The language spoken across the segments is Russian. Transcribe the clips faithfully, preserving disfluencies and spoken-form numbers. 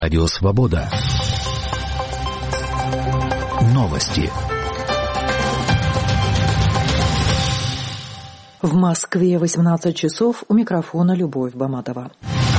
Радио Свобода. Новости. В Москве восемнадцать часов, у микрофона Любовь Баматова.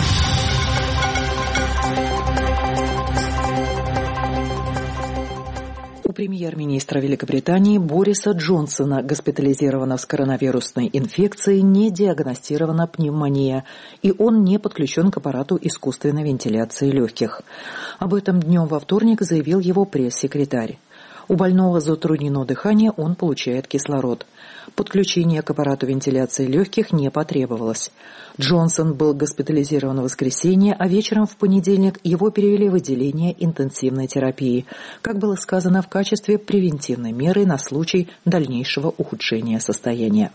У премьер-министра Великобритании Бориса Джонсона госпитализирована с коронавирусной инфекцией, не диагностирована пневмония, и он не подключен к аппарату искусственной вентиляции легких. Об этом днем во вторник заявил его пресс-секретарь. У больного затруднено дыхание, он получает кислород. Подключение к аппарату вентиляции легких не потребовалось. Джонсон был госпитализирован в воскресенье, а вечером в понедельник его перевели в отделение интенсивной терапии, как было сказано, в качестве превентивной меры на случай дальнейшего ухудшения состояния.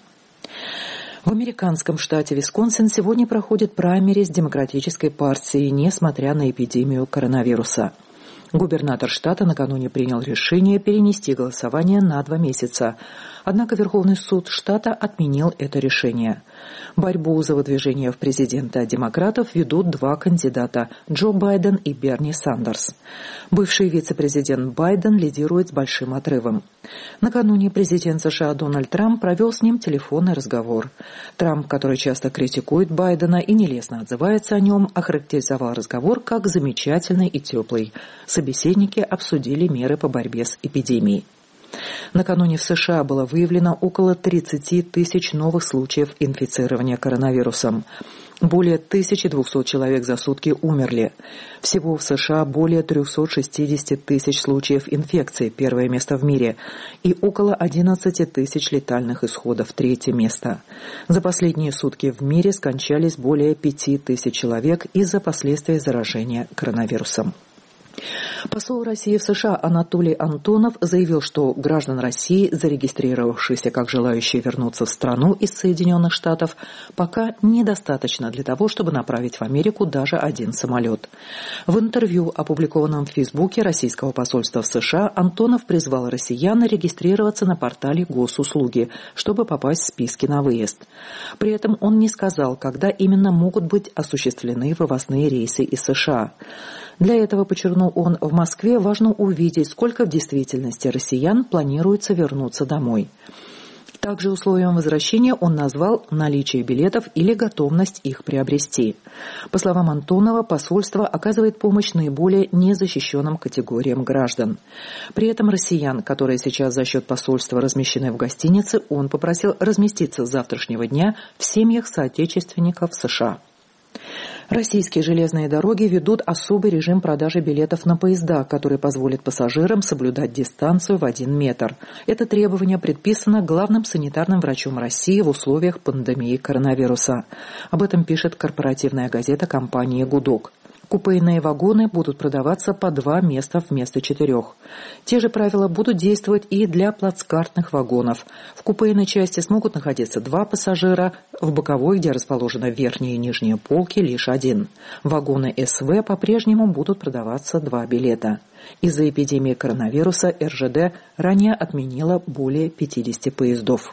В американском штате Висконсин сегодня проходит праймериз Демократической партии, несмотря на эпидемию коронавируса. Губернатор штата накануне принял решение перенести голосование на два месяца. Однако Верховный суд штата отменил это решение. Борьбу за выдвижение в президенты от демократов ведут два кандидата – Джо Байден и Берни Сандерс. Бывший вице-президент Байден лидирует с большим отрывом. Накануне президент США Дональд Трамп провел с ним телефонный разговор. Трамп, который часто критикует Байдена и нелестно отзывается о нем, охарактеризовал разговор как замечательный и теплый. Собеседники обсудили меры по борьбе с эпидемией. Накануне в США было выявлено около тридцать тысяч новых случаев инфицирования коронавирусом. Более тысяча двести человек за сутки умерли. Всего в США более триста шестьдесят тысяч случаев инфекции, первое место в мире, и около одиннадцать тысяч летальных исходов, третье место. За последние сутки в мире скончались более пяти тысяч человек из-за последствий заражения коронавирусом. Посол России в США Анатолий Антонов заявил, что граждан России, зарегистрировавшихся как желающие вернуться в страну из Соединенных Штатов, пока недостаточно для того, чтобы направить в Америку даже один самолет. В интервью, опубликованном в Фейсбуке российского посольства в США, Антонов призвал россиян регистрироваться на портале Госуслуги, чтобы попасть в списки на выезд. При этом он не сказал, когда именно могут быть осуществлены вывозные рейсы из США. Для этого, подчеркнул он, в Москве важно увидеть, сколько в действительности россиян планируется вернуться домой. Также условием возвращения он назвал наличие билетов или готовность их приобрести. По словам Антонова, посольство оказывает помощь наиболее незащищенным категориям граждан. При этом россиян, которые сейчас за счет посольства размещены в гостинице, он попросил разместиться с завтрашнего дня в семьях соотечественников США. Российские железные дороги ведут особый режим продажи билетов на поезда, который позволит пассажирам соблюдать дистанцию в один метр. Это требование предписано главным санитарным врачом России в условиях пандемии коронавируса. Об этом пишет корпоративная газета компании «Гудок». Купейные вагоны будут продаваться по два места вместо четырех. Те же правила будут действовать и для плацкартных вагонов. В купейной части смогут находиться два пассажира, в боковой, где расположены верхние и нижние полки, лишь один. Вагоны СВ по-прежнему будут продаваться два билета. Из-за эпидемии коронавируса эр жэ дэ ранее отменила более пятидесяти поездов.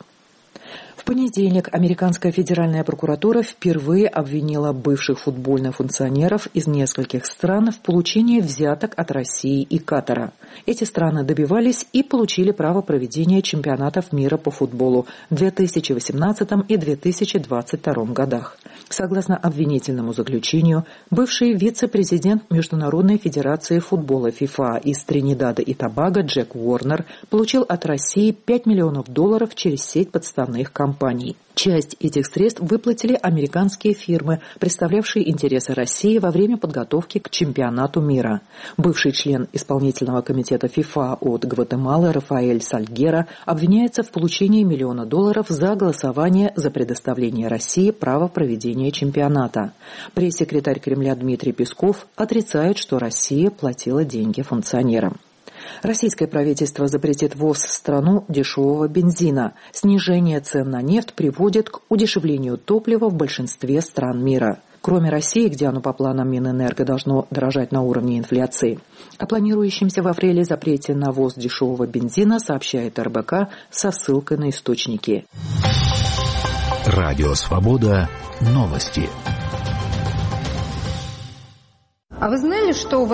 В понедельник американская федеральная прокуратура впервые обвинила бывших футбольных функционеров из нескольких стран в получении взяток от России и Катара. Эти страны добивались и получили право проведения чемпионатов мира по футболу в две тысячи восемнадцатом и две тысячи двадцать втором годах. Согласно обвинительному заключению, бывший вице-президент Международной федерации футбола ФИФА из Тринидада и Тобаго Джек Уорнер получил от России пять миллионов долларов через сеть подставных компаний. Часть этих средств выплатили американские фирмы, представлявшие интересы России во время подготовки к чемпионату мира. Бывший член исполнительного комитета ФИФА от Гватемалы Рафаэль Сальгера обвиняется в получении миллиона долларов за голосование за предоставление России права проведения чемпионата. Пресс-секретарь Кремля Дмитрий Песков отрицает, что Россия платила деньги функционерам. Российское правительство запретит ввоз в страну дешевого бензина. Снижение цен на нефть приводит к удешевлению топлива в большинстве стран мира. Кроме России, где оно по планам Минэнерго должно дорожать на уровне инфляции. О планирующемся в апреле запрете на ввоз дешевого бензина сообщает эр бэ ка со ссылкой на источники. Радио Свобода. Новости. А вы знали, что